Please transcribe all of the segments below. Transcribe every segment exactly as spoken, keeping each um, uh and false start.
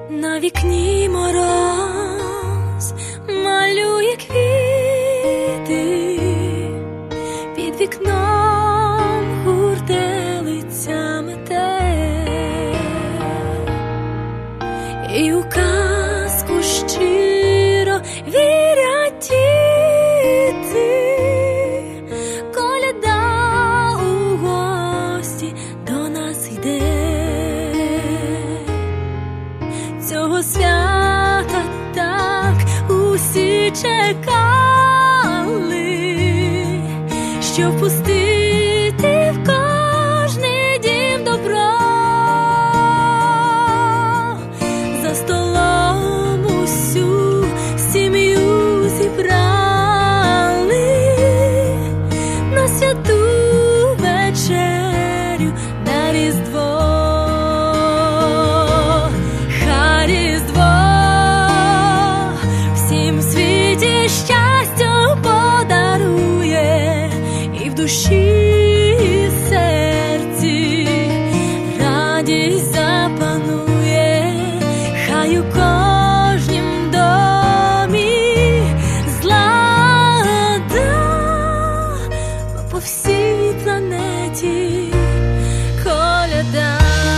На вікні мороз малює квіти, під вікном гурделиця мете, і у казку щиро вірять діти, коляда у гості до нас йде. Цього свята так усі чекали, щоб пустити в кожний дім добро. За столом усю сім'ю зібрали на святу вечерю, на Різдво. Щастя подарує і в душі, і в серці радість запанує, хай у кожнім домі злада по всій планеті коляда.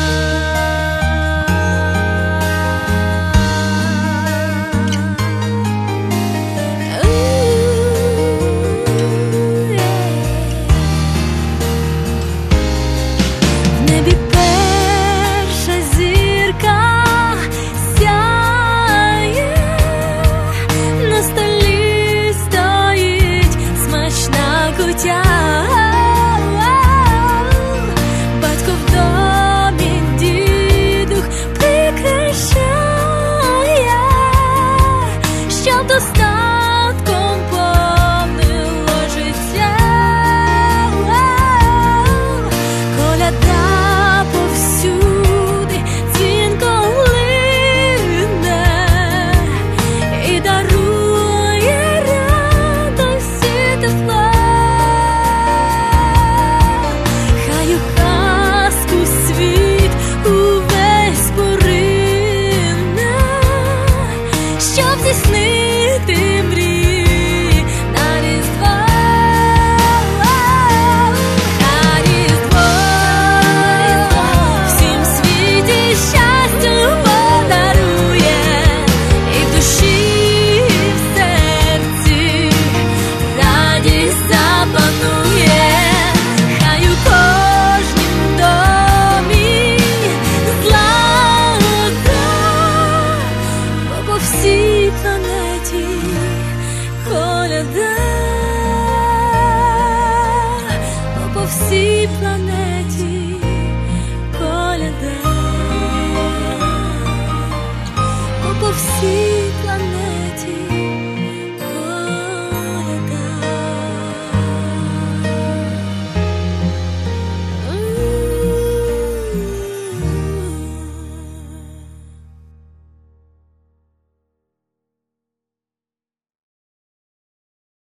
Батько в домі, дідух прикрашає, щоб достатком повнило життя. Коляда повсюди дзвінко лине і дарує радість і тепло. Щоб здійснити мрії на Різдво, на Різдво, всім світі щастя подарує, і в душі, і в серці радість запанує, хай у кожнім домі злата по всій планеті коляда, по всій планеті коляда, по всій